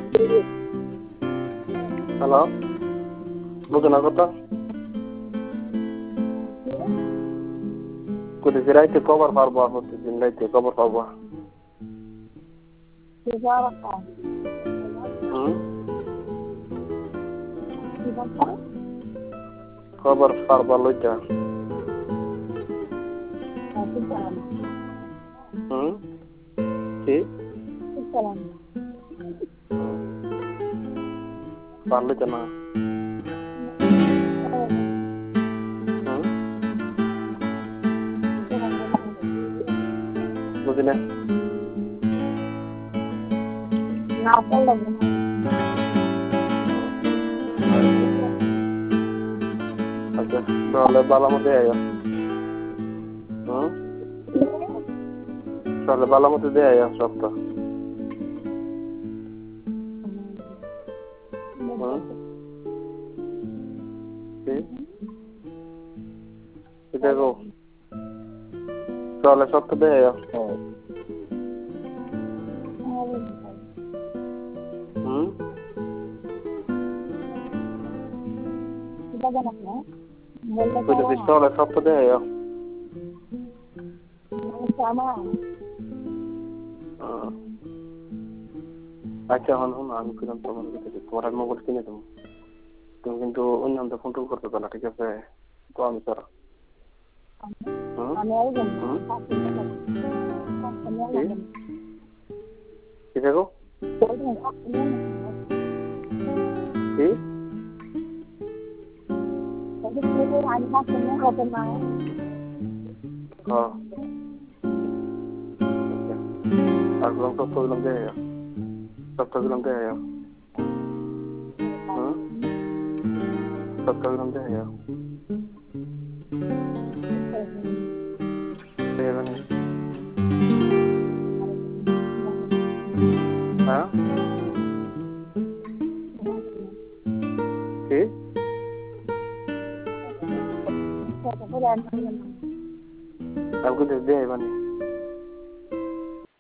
Hello, বুঝো না কথা? কোথায় রাইতে কবার পারবো? প্রতিদিন রাইতে কবার পাবো? কবার পারবা লইটা? কি পারলে তো না? বুঝি না। আচ্ছা, তাহলে ভালো মতো আইয়া। তাহলে ভালো মতো দিয়ে আইয়া সবটা। দেখো, তাহলে সবটা দিয়ে আইয়া। তাহলে সবটা দিয়ে আইয়া। আচ্ছা, এখন শোনো, আমি কিরম তোমার মোবাইল কিনে দেবো। তুমি কিন্তু অন্য ফোন টোন করতে পারো না, ঠিক আছে? তো আমি করো। কি দেখো? কি? আর সপ্তাহ দিলাম দিয়ে আইয়া। সপ্তাহ দিলাম দিয়ে আইয়া। সপ্তাহ দিলাম দিয়ে আইয়া। হ্যাঁ, কি? আমি কিন্তু দিয়ে আইবানি।